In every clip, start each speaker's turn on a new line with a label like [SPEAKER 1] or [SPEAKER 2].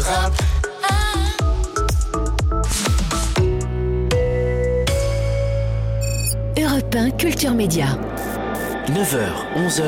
[SPEAKER 1] rattrape.
[SPEAKER 2] Europe 1 Culture Média.
[SPEAKER 3] 9h, 11h.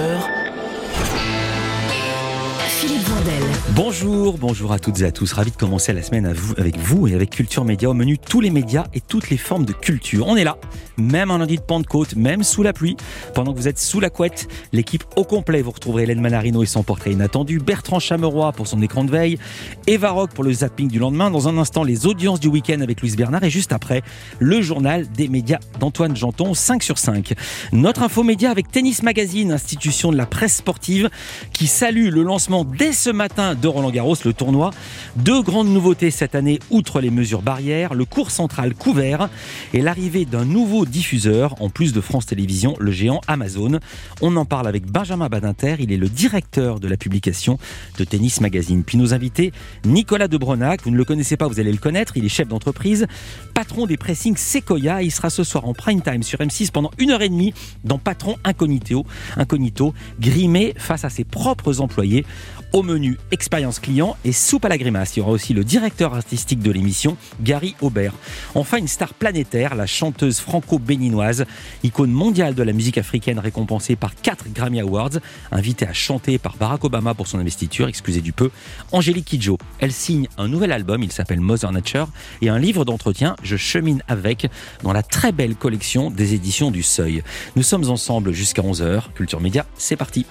[SPEAKER 2] Philippe Vandel.
[SPEAKER 4] Bonjour à toutes et à tous. Ravi de commencer la semaine avec vous et avec Culture Média. Au menu, tous les médias et toutes les formes de culture. On est là, même un lundi de Pentecôte, même sous la pluie. Pendant que vous êtes sous la couette, l'équipe au complet. Vous retrouverez Hélène Manarino et son portrait inattendu, Bertrand Chameroy pour son écran de veille, Eva Rock pour le zapping du lendemain. Dans un instant, les audiences du week-end avec Louise Bernard. Et juste après, le journal des médias d'Antoine Janton, 5 sur 5. Notre infomédia avec Tennis Magazine, institution de la presse sportive, qui salue le lancement dès ce matin de Roland-Garros, le tournoi. 2 grandes nouveautés cette année, outre les mesures barrières, le court central couvert et l'arrivée d'un nouveau diffuseur, en plus de France Télévisions, le géant Amazon. On en parle avec Benjamin Badinter, il est le directeur de la publication de Tennis Magazine. Puis nos invités, Nicolas Debronac, vous ne le connaissez pas, vous allez le connaître, il est chef d'entreprise, patron des pressings Sequoia, il sera ce soir en prime time sur M6 pendant 1h30 dans Patron Incognito, grimé face à ses propres employés. Au menu, expérience client et soupe à la grimace. Il y aura aussi le directeur artistique de l'émission, Gary Aubert. Enfin, une star planétaire, la chanteuse franco-béninoise, icône mondiale de la musique africaine récompensée par 4 Grammy Awards, invitée à chanter par Barack Obama pour son investiture, excusez du peu, Angélique Kidjo. Elle signe un nouvel album, il s'appelle Mother Nature, et un livre d'entretien, Je chemine avec, dans la très belle collection des éditions du Seuil. Nous sommes ensemble jusqu'à 11h. Culture Média, c'est parti.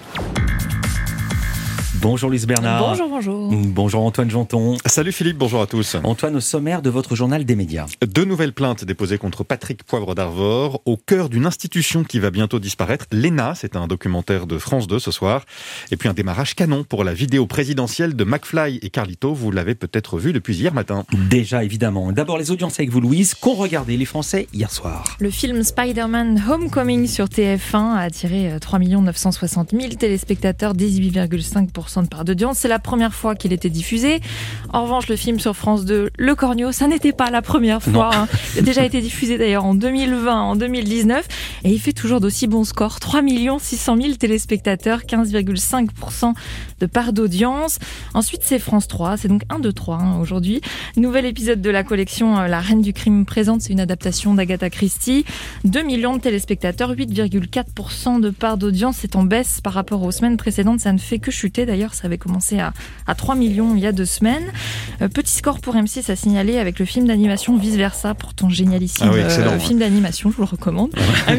[SPEAKER 4] Bonjour Louise Bernard.
[SPEAKER 5] Bonjour.
[SPEAKER 4] Bonjour Antoine Janton.
[SPEAKER 6] Salut Philippe, bonjour à tous.
[SPEAKER 4] Antoine, au sommaire de votre journal des médias.
[SPEAKER 6] 2 nouvelles plaintes déposées contre Patrick Poivre d'Arvor, au cœur d'une institution qui va bientôt disparaître. L'ENA, c'est un documentaire de France 2 ce soir. Et puis un démarrage canon pour la vidéo présidentielle de McFly et Carlito. Vous l'avez peut-être vu depuis hier matin.
[SPEAKER 4] Déjà, évidemment. D'abord les audiences avec vous Louise, qu'ont regardé les Français hier soir.
[SPEAKER 5] Le film Spider-Man Homecoming sur TF1 a attiré 3 960 000 téléspectateurs, 18,5% de part d'audience. C'est la première fois qu'il était diffusé. En revanche, le film sur France 2, Le Cornio, ça n'était pas la première fois. Il a déjà été diffusé d'ailleurs en 2020, en 2019. Et il fait toujours d'aussi bons scores. 3 600 000 téléspectateurs, 15,5% de part d'audience. Ensuite, c'est France 3. C'est donc 1, 2, 3 aujourd'hui. Nouvel épisode de la collection La Reine du Crime présente. C'est une adaptation d'Agatha Christie. 2 millions de téléspectateurs, 8,4% de part d'audience. C'est en baisse par rapport aux semaines précédentes. Ça ne fait que chuter. D'ailleurs, ça avait commencé à 3 millions il y a 2 semaines. Petit score pour M6 à signaler avec le film d'animation Vice Versa, pourtant génialissime film d'animation, je vous le recommande. 1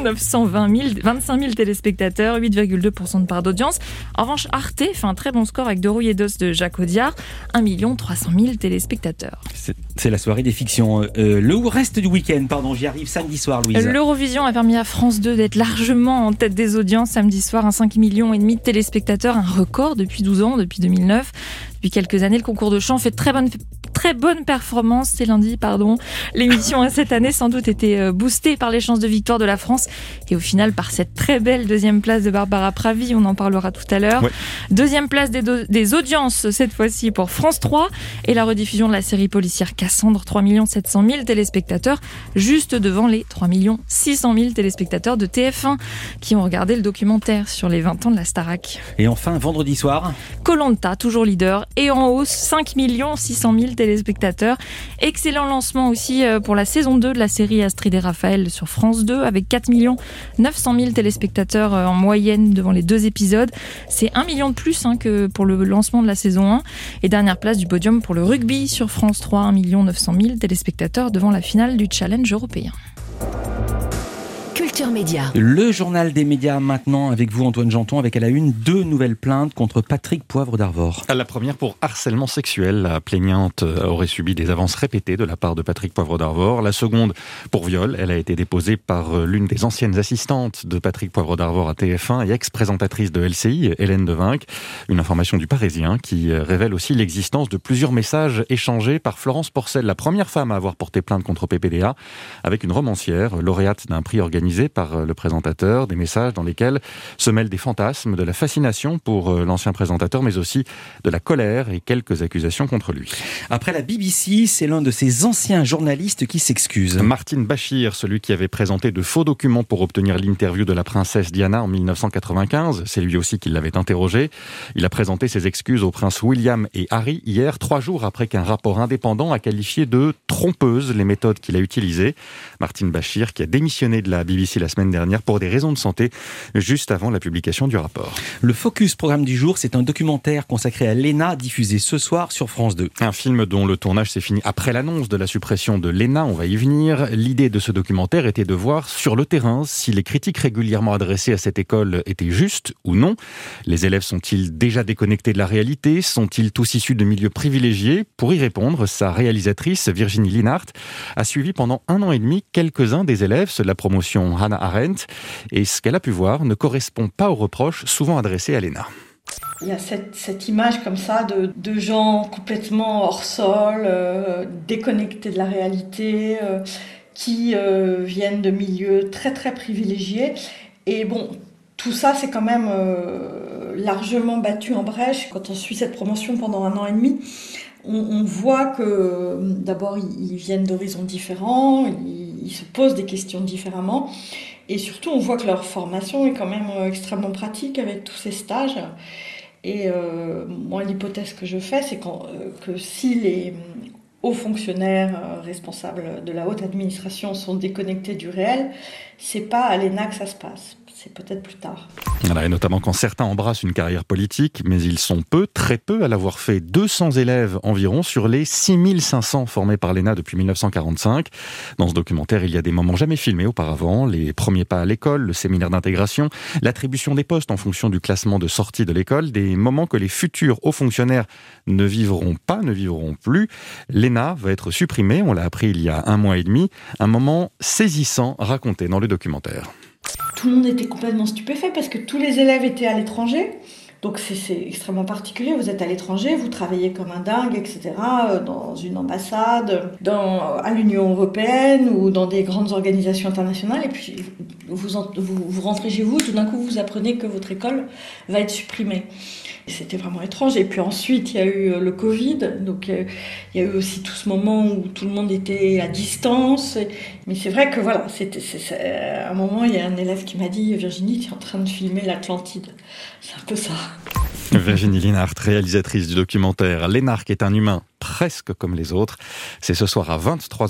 [SPEAKER 5] 925 000 téléspectateurs, 8,2% de part d'audience. En revanche, Arte fait un très bon score avec Doro et Dos de Jacques Audiard, 1 300 000 téléspectateurs.
[SPEAKER 4] C'est la soirée des fictions. Le reste du week-end, j'y arrive samedi soir, Louise.
[SPEAKER 5] L'Eurovision a permis à France 2 d'être largement en tête des audiences samedi soir, 5,5 millions de téléspectateurs, un record depuis 12 ans, depuis 2009. Depuis quelques années, le concours de chant fait très bonne performance. C'est lundi, L'émission a cette année sans doute été boostée par les chances de victoire de la France et au final par cette très belle 2e place de Barbara Pravi, on en parlera tout à l'heure. Ouais. 2e place des audiences cette fois-ci pour France 3 et la rediffusion de la série policière Cassandre, 3 700 000 téléspectateurs, juste devant les 3 600 000 téléspectateurs de TF1 qui ont regardé le documentaire sur les 20 ans de la Starac.
[SPEAKER 4] Et enfin, vendredi soir,
[SPEAKER 5] Koh-Lanta, toujours leader, et en hausse, 5 600 000 téléspectateurs. Excellent lancement aussi pour la saison 2 de la série Astrid et Raphaël sur France 2, avec 4 900 000 téléspectateurs en moyenne devant les 2 épisodes. C'est 1 million de plus que pour le lancement de la saison 1. Et dernière place du podium pour le rugby sur France 3, 1 900 000 téléspectateurs devant la finale du Challenge européen.
[SPEAKER 2] Culture Média.
[SPEAKER 4] Le journal des médias maintenant avec vous Antoine Janton, avec à la une 2 nouvelles plaintes contre Patrick Poivre d'Arvor.
[SPEAKER 6] La première pour harcèlement sexuel. La plaignante aurait subi des avances répétées de la part de Patrick Poivre d'Arvor. La seconde pour viol. Elle a été déposée par l'une des anciennes assistantes de Patrick Poivre d'Arvor à TF1 et ex-présentatrice de LCI, Hélène Devinck. Une information du Parisien qui révèle aussi l'existence de plusieurs messages échangés par Florence Porcel, la première femme à avoir porté plainte contre PPDA, avec une romancière, lauréate d'un prix organisé diffusés par le présentateur, des messages dans lesquels se mêlent des fantasmes, de la fascination pour l'ancien présentateur, mais aussi de la colère et quelques accusations contre lui.
[SPEAKER 4] Après la BBC, c'est l'un de ces anciens journalistes qui s'excuse.
[SPEAKER 6] Martin Bashir, celui qui avait présenté de faux documents pour obtenir l'interview de la princesse Diana en 1995, c'est lui aussi qui l'avait interrogé. Il a présenté ses excuses aux princes William et Harry hier, 3 jours après qu'un rapport indépendant a qualifié de trompeuses les méthodes qu'il a utilisées. Martin Bashir qui a démissionné de la BBC la semaine dernière pour des raisons de santé, juste avant la publication du rapport.
[SPEAKER 4] Le Focus programme du jour, c'est un documentaire consacré à l'ENA, diffusé ce soir sur France 2.
[SPEAKER 6] Un film dont le tournage s'est fini après l'annonce de la suppression de l'ENA, on va y venir. L'idée de ce documentaire était de voir sur le terrain si les critiques régulièrement adressées à cette école étaient justes ou non. Les élèves sont-ils déjà déconnectés de la réalité ? Sont-ils tous issus de milieux privilégiés ? Pour y répondre, sa réalisatrice Virginie Linhart a suivi pendant 1 an et demi quelques-uns des élèves de la promotion Hannah Arendt, et ce qu'elle a pu voir ne correspond pas aux reproches souvent adressés à l'ENA.
[SPEAKER 1] Il y a cette image comme ça de gens complètement hors sol, déconnectés de la réalité, qui viennent de milieux très très privilégiés. Et bon, tout ça c'est quand même largement battu en brèche. Quand on suit cette promotion pendant 1 an et demi, on voit que d'abord ils viennent d'horizons différents, ils se posent des questions différemment. Et surtout, on voit que leur formation est quand même extrêmement pratique avec tous ces stages. Et moi, l'hypothèse que je fais, c'est que si les hauts fonctionnaires responsables de la haute administration sont déconnectés du réel, c'est pas à l'ENA que ça se passe. C'est peut-être plus tard.
[SPEAKER 6] Voilà, et notamment quand certains embrassent une carrière politique, mais ils sont très peu à l'avoir fait. 200 élèves environ sur les 6500 formés par l'ENA depuis 1945. Dans ce documentaire, il y a des moments jamais filmés auparavant, les premiers pas à l'école, le séminaire d'intégration, l'attribution des postes en fonction du classement de sortie de l'école, des moments que les futurs hauts fonctionnaires ne vivront plus. L'ENA va être supprimée, on l'a appris il y a 1 mois et demi, un moment saisissant raconté dans le documentaire.
[SPEAKER 1] Tout le monde était complètement stupéfait parce que tous les élèves étaient à l'étranger. Donc c'est extrêmement particulier, vous êtes à l'étranger, vous travaillez comme un dingue, etc., dans une ambassade, à l'Union européenne ou dans des grandes organisations internationales, et puis vous rentrez chez vous, tout d'un coup vous apprenez que votre école va être supprimée. Et c'était vraiment étrange. Et puis ensuite, il y a eu le Covid, donc il y a eu aussi tout ce moment où tout le monde était à distance. Mais c'est vrai que voilà, à un moment, il y a un élève qui m'a dit « Virginie, tu es en train de filmer l'Atlantide ». C'est un peu ça.
[SPEAKER 6] Virginie Linhart, réalisatrice du documentaire « L'énarque est un humain presque comme les autres ». C'est ce soir à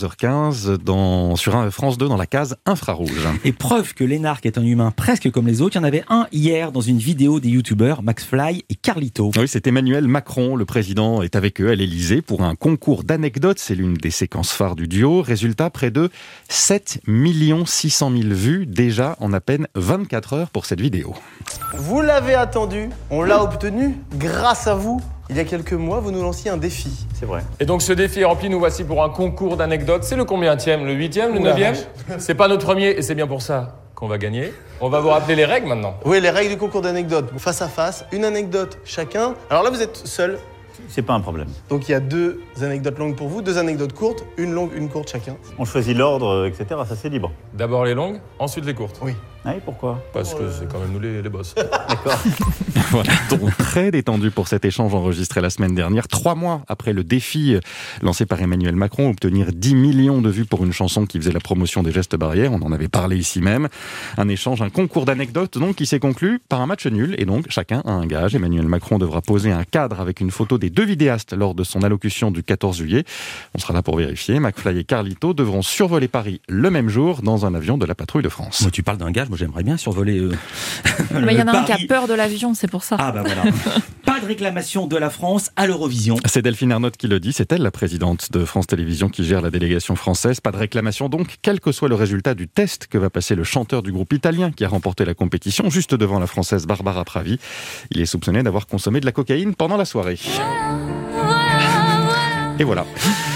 [SPEAKER 6] 23h15 sur France 2 dans la case infrarouge.
[SPEAKER 4] Et preuve que l'énarque est un humain presque comme les autres, il y en avait un hier dans une vidéo des youtubeurs McFly et Carlito.
[SPEAKER 6] Oui, c'est Emmanuel Macron, le président est avec eux à l'Elysée pour un concours d'anecdotes. C'est l'une des séquences phares du duo. Résultat, près de 7 600 000 vues déjà en à peine 24 heures pour cette vidéo.
[SPEAKER 7] Vous l'avez attendu, on l'a obtenu grâce à vous. Il y a quelques mois, vous nous lanciez un défi.
[SPEAKER 8] C'est vrai. Et donc ce défi est rempli, nous voici pour un concours d'anecdotes. C'est le combienième? Le 8e? Le 9e? C'est pas notre premier et c'est bien pour ça qu'on va gagner. On va vous rappeler les règles maintenant.
[SPEAKER 7] Oui, les règles du concours d'anecdotes. Face à face, une anecdote chacun. Alors là, vous êtes seul.
[SPEAKER 8] C'est pas un problème.
[SPEAKER 7] Donc il y a 2 anecdotes longues pour vous, 2 anecdotes courtes, une longue, une courte chacun.
[SPEAKER 8] On choisit l'ordre, etc. Ça, c'est libre. D'abord les longues, ensuite les courtes.
[SPEAKER 7] Oui.
[SPEAKER 8] Oui, pourquoi?
[SPEAKER 9] Parce que c'est quand même nous les boss.
[SPEAKER 8] D'accord.
[SPEAKER 6] Voilà, donc très détendu pour cet échange enregistré la semaine dernière. 3 mois après le défi lancé par Emmanuel Macron, obtenir 10 millions de vues pour une chanson qui faisait la promotion des gestes barrières. On en avait parlé ici même. Un échange, un concours d'anecdotes donc qui s'est conclu par un match nul. Et donc chacun a un gage. Emmanuel Macron devra poser un cadre avec une photo des 2 vidéastes lors de son allocution du 14 juillet. On sera là pour vérifier. McFly et Carlito devront survoler Paris le même jour dans un avion de la Patrouille de France.
[SPEAKER 4] Moi, tu parles d'un gage, moi j'aimerais bien survoler
[SPEAKER 5] mais il y en a un qui a peur de l'avion, c'est pour ça.
[SPEAKER 4] Ah bah voilà. Pas de réclamation de la France à l'Eurovision.
[SPEAKER 6] C'est Delphine Ernotte qui le dit, c'est elle la présidente de France Télévisions qui gère la délégation française. Pas de réclamation donc, quel que soit le résultat du test que va passer le chanteur du groupe italien qui a remporté la compétition juste devant la française Barbara Pravi. Il est soupçonné d'avoir consommé de la cocaïne pendant la soirée. Et voilà.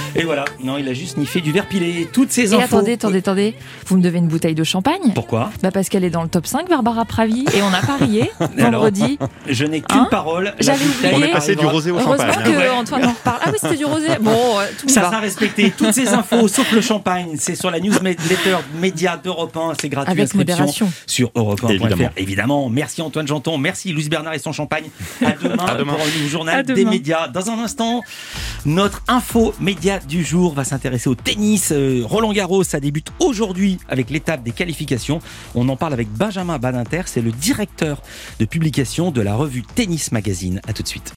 [SPEAKER 4] Et voilà, non, il a juste niffé du verre pilé. Toutes ces
[SPEAKER 5] Et
[SPEAKER 4] infos.
[SPEAKER 5] attendez, vous me devez une bouteille de champagne.
[SPEAKER 4] Pourquoi ?
[SPEAKER 5] Parce qu'elle est dans le top 5, Barbara Pravi, et on a parié vendredi.
[SPEAKER 4] Je n'ai qu'une parole.
[SPEAKER 5] J'avais oublié.
[SPEAKER 6] On est passé du rosé au champagne.
[SPEAKER 5] Heureusement que Antoine en reparle. Ah oui, c'était du rosé. Bon, tout me
[SPEAKER 4] Ça
[SPEAKER 5] va.
[SPEAKER 4] sera respecté. Toutes ces infos, sauf le champagne, c'est sur la newsletter média d'Europe 1. C'est gratuit.
[SPEAKER 5] Avec
[SPEAKER 4] inscription
[SPEAKER 5] modération.
[SPEAKER 4] sur europe1.fr.
[SPEAKER 6] Évidemment.
[SPEAKER 4] Évidemment. Merci Antoine Janton. Merci Louis Bernard et son champagne. À demain,
[SPEAKER 6] À demain.
[SPEAKER 4] pour un nouveau journal
[SPEAKER 5] À
[SPEAKER 4] des
[SPEAKER 5] demain.
[SPEAKER 4] médias. Dans un instant, notre info média du jour va s'intéresser au tennis. Roland Garros, ça débute aujourd'hui avec l'étape des qualifications. On en parle avec Benjamin Badinter. C'est le directeur de publication de la revue Tennis Magazine. À tout de suite.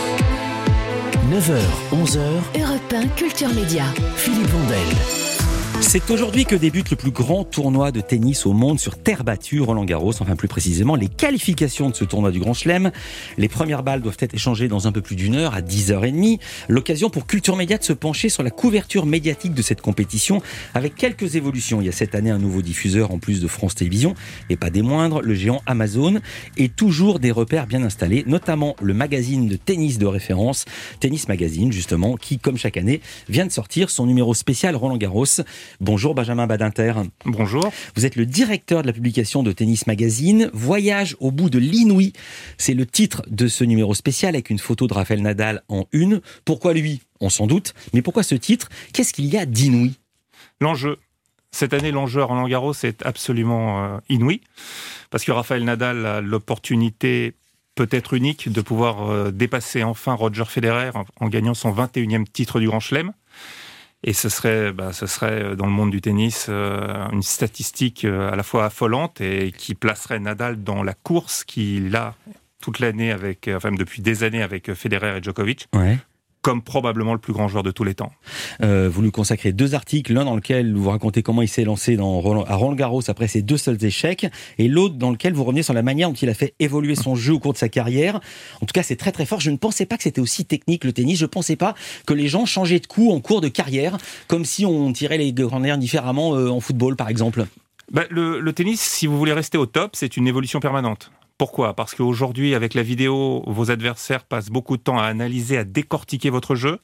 [SPEAKER 3] 9h, 11h,
[SPEAKER 2] Europe 1 Culture Média.
[SPEAKER 3] Philippe Vandel.
[SPEAKER 4] C'est aujourd'hui que débute le plus grand tournoi de tennis au monde sur terre battue, Roland Garros, enfin plus précisément les qualifications de ce tournoi du Grand Chelem. Les premières balles doivent être échangées dans un peu plus d'une heure, à 10h30. L'occasion pour Culture Média de se pencher sur la couverture médiatique de cette compétition avec quelques évolutions. Il y a cette année un nouveau diffuseur en plus de France Télévisions, et pas des moindres, le géant Amazon, et toujours des repères bien installés, notamment le magazine de tennis de référence, Tennis Magazine justement, qui comme chaque année vient de sortir son numéro spécial Roland Garros. Bonjour Benjamin Badinter.
[SPEAKER 6] Bonjour.
[SPEAKER 4] Vous êtes le directeur de la publication de Tennis Magazine. Voyage au bout de l'inouï, c'est le titre de ce numéro spécial avec une photo de Rafael Nadal en une. Pourquoi lui ? On s'en doute. Mais pourquoi ce titre ? Qu'est-ce qu'il y a d'inouï ?
[SPEAKER 6] L'enjeu. Cette année, l'enjeu à Roland Garros est absolument inouï. Parce que Rafael Nadal a l'opportunité peut-être unique de pouvoir dépasser enfin Roger Federer en gagnant son 21e titre du Grand Chelem. Et ce serait dans le monde du tennis une statistique à la fois affolante et qui placerait Nadal dans la course qu'il a toute l'année depuis des années avec Federer et Djokovic.
[SPEAKER 4] Ouais.
[SPEAKER 6] Comme probablement le plus grand joueur de tous les temps.
[SPEAKER 4] Vous lui consacrez 2 articles, l'un dans lequel vous racontez comment il s'est lancé à Roland Garros après ses 2 seuls échecs, et l'autre dans lequel vous revenez sur la manière dont il a fait évoluer son jeu au cours de sa carrière. En tout cas, c'est très très fort. Je ne pensais pas que c'était aussi technique le tennis. Je ne pensais pas que les gens changeaient de coup en cours de carrière, comme si on tirait les grands airs différemment en football par exemple.
[SPEAKER 6] Le tennis, si vous voulez rester au top, c'est une évolution permanente. Pourquoi ? Parce qu'aujourd'hui, avec la vidéo, vos adversaires passent beaucoup de temps à analyser, à décortiquer votre jeu.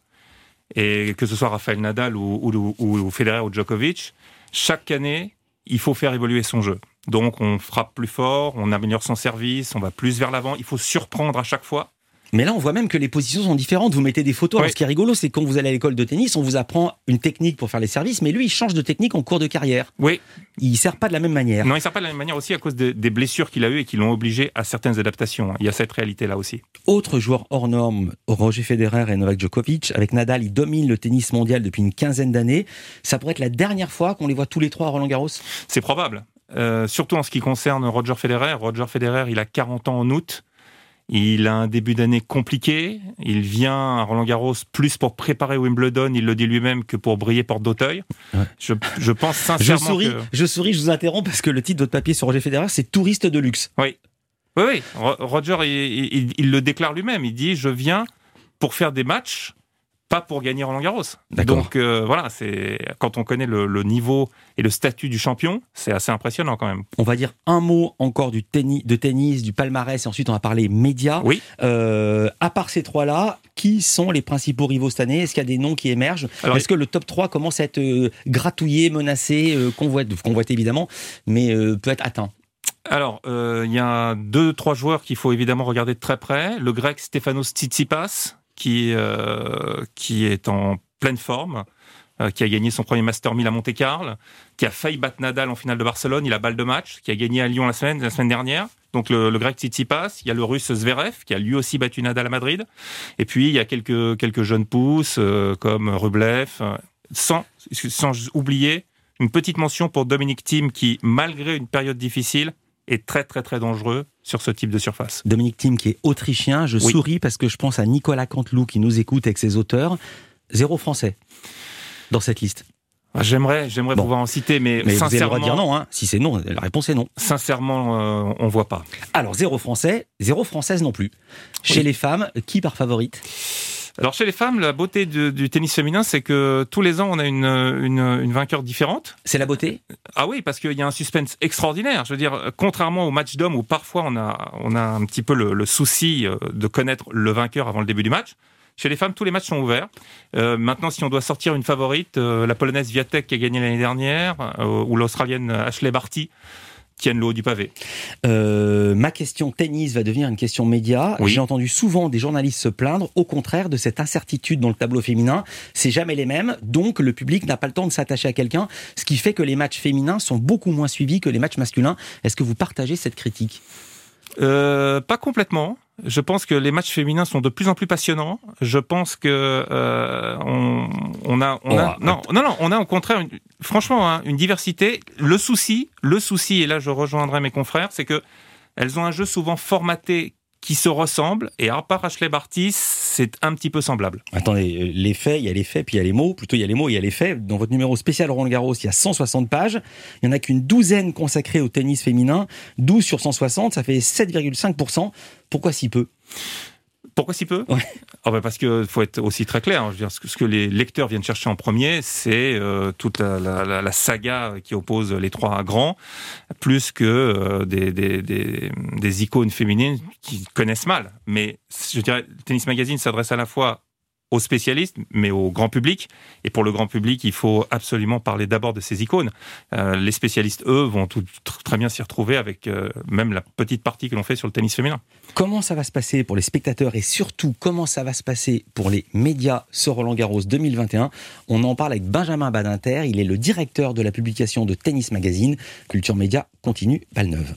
[SPEAKER 6] Et que ce soit Rafael Nadal ou Federer ou Djokovic, chaque année, il faut faire évoluer son jeu. Donc, on frappe plus fort, on améliore son service, on va plus vers l'avant. Il faut surprendre à chaque fois.
[SPEAKER 4] Mais là, on voit même que les positions sont différentes. Vous mettez des photos.
[SPEAKER 6] Oui.
[SPEAKER 4] Alors, ce qui est rigolo, c'est quand vous allez à l'école de tennis, on vous apprend une technique pour faire les services, mais lui, il change de technique en cours de carrière.
[SPEAKER 6] Oui.
[SPEAKER 4] Il ne sert pas de la même manière.
[SPEAKER 6] Non, il ne sert pas de la même manière aussi à cause des blessures qu'il a eues et qui l'ont obligé à certaines adaptations. Il y a cette réalité-là aussi.
[SPEAKER 4] Autre joueur hors norme, Roger Federer et Novak Djokovic. Avec Nadal, il domine le tennis mondial depuis une quinzaine d'années. Ça pourrait être la dernière fois qu'on les voit tous les trois à Roland Garros ?
[SPEAKER 6] C'est probable. Surtout en ce qui concerne Roger Federer. Roger Federer, il a 40 ans en août. Il a un début d'année compliqué. Il vient à Roland-Garros plus pour préparer Wimbledon, il le dit lui-même, que pour briller porte d'Auteuil. Ouais. Je pense sincèrement
[SPEAKER 4] Je souris, je vous interromps parce que le titre de votre papier sur Roger Federer, c'est touriste de luxe.
[SPEAKER 6] Oui. Roger, il le déclare lui-même. Il dit « Je viens pour faire des matchs, pas pour gagner Roland-Garros ». Donc voilà, quand on connaît le niveau et le statut du champion, c'est assez impressionnant quand même.
[SPEAKER 4] On va dire un mot encore de tennis, du palmarès, et ensuite on va parler médias.
[SPEAKER 6] Oui.
[SPEAKER 4] À part ces trois-là, qui sont les principaux rivaux cette année ? Est-ce qu'il y a des noms qui émergent ? Est-ce que le top 3 commence à être gratouillé, menacé, convoité évidemment, mais peut être atteint ?
[SPEAKER 6] Alors, il y a 2-3 joueurs qu'il faut évidemment regarder de très près. Le grec Stefanos Tsitsipas, qui est en pleine forme, qui a gagné son premier Master 1000 à Monte-Carlo, qui a failli battre Nadal en finale de Barcelone, il a balle de match, qui a gagné à Lyon la semaine dernière. Donc le grec Tsitsipas, il y a le russe Zverev, qui a lui aussi battu Nadal à Madrid. Et puis il y a quelques jeunes pousses, comme Rublev, sans oublier une petite mention pour Dominic Thiem, qui, malgré une période difficile, est très très très dangereux sur ce type de surface.
[SPEAKER 4] Dominic Thiem qui est autrichien, je souris parce que je pense à Nicolas Canteloup qui nous écoute avec ses auteurs. 0 français dans cette liste.
[SPEAKER 6] J'aimerais pouvoir en citer, mais sincèrement...
[SPEAKER 4] vous avez le droit de dire non, hein. Si c'est non, la réponse est non.
[SPEAKER 6] Sincèrement, on voit pas.
[SPEAKER 4] Alors 0 français, 0 française non plus. Chez les femmes, qui par favorite ?
[SPEAKER 6] Alors chez les femmes, la beauté du tennis féminin, c'est que tous les ans, on a une vainqueur différente.
[SPEAKER 4] C'est la beauté ?
[SPEAKER 6] Ah oui, parce qu'il y a un suspense extraordinaire. Je veux dire, contrairement au match d'hommes où parfois on a un petit peu le souci de connaître le vainqueur avant le début du match. Chez les femmes, tous les matchs sont ouverts. Maintenant, si on doit sortir une favorite, la Polonaise Swiatek qui a gagné l'année dernière, ou l'Australienne Ashley Barty, tiennent le haut du pavé.
[SPEAKER 4] Ma question tennis va devenir une question média.
[SPEAKER 6] Oui.
[SPEAKER 4] J'ai entendu souvent des journalistes se plaindre, au contraire, de cette incertitude dans le tableau féminin. C'est jamais les mêmes, donc le public n'a pas le temps de s'attacher à quelqu'un, ce qui fait que les matchs féminins sont beaucoup moins suivis que les matchs masculins. Est-ce que vous partagez cette critique ?
[SPEAKER 6] Pas complètement. Je pense que les matchs féminins sont de plus en plus passionnants. Je pense que on a au contraire franchement une diversité. Le souci, et là je rejoindrai mes confrères, c'est que elles ont un jeu souvent formaté qui se ressemblent, et à part Ashley Barty, c'est un petit peu semblable.
[SPEAKER 4] Attendez, les faits, il y a les faits, puis il y a les mots. Plutôt, il y a les mots, il y a les faits. Dans votre numéro spécial Roland-Garros, il y a 160 pages. Il n'y en a qu'une douzaine consacrées au tennis féminin. 12 sur 160, ça fait 7,5%. Pourquoi si peu ?
[SPEAKER 6] Pourquoi si peu ?
[SPEAKER 4] Ouais.
[SPEAKER 6] Parce que faut être aussi très clair. Je veux dire, ce que les lecteurs viennent chercher en premier, c'est toute la saga qui oppose les trois grands, plus que des icônes féminines qui connaissent mal. Mais je dirais, Tennis Magazine s'adresse à la fois aux spécialistes, mais au grand public. Et pour le grand public, il faut absolument parler d'abord de ces icônes. Les spécialistes, eux, vont très bien s'y retrouver avec même la petite partie que l'on fait sur le tennis féminin.
[SPEAKER 4] Comment ça va se passer pour les spectateurs et surtout, comment ça va se passer pour les médias sur Roland-Garros 2021 ? On en parle avec Benjamin Badinter. Il est le directeur de la publication de Tennis Magazine. Culture Média continue, balle neuve.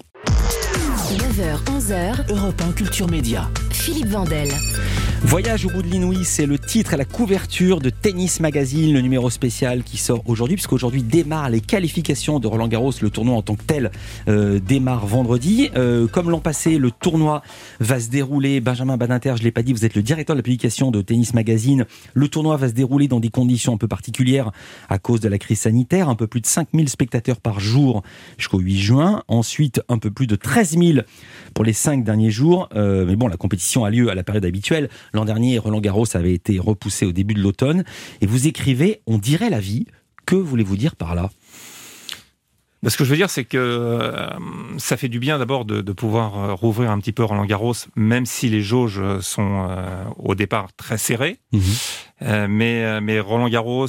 [SPEAKER 2] 9h, 11h,
[SPEAKER 3] Europe 1 Culture Média.
[SPEAKER 2] Philippe Vandel.
[SPEAKER 4] Voyage au bout de l'inouï, c'est le titre et la couverture de Tennis Magazine, le numéro spécial qui sort aujourd'hui, puisqu'aujourd'hui démarrent les qualifications de Roland-Garros. Le tournoi en tant que tel démarre vendredi. Comme l'an passé, le tournoi va se dérouler. Benjamin Badinter, je ne l'ai pas dit, vous êtes le directeur de la publication de Tennis Magazine. Le tournoi va se dérouler dans des conditions un peu particulières à cause de la crise sanitaire. Un peu plus de 5000 spectateurs par jour jusqu'au 8 juin. Ensuite, un peu plus de 13 000 pour les 5 derniers jours. Mais bon, la compétition a lieu à la période habituelle. L'an dernier, Roland-Garros avait été repoussé au début de l'automne. Et vous écrivez « On dirait la vie ». Que voulez-vous dire par là ?
[SPEAKER 6] Ce que je veux dire, c'est que ça fait du bien d'abord de pouvoir rouvrir un petit peu Roland-Garros, même si les jauges sont au départ très serrées. Mais Roland-Garros,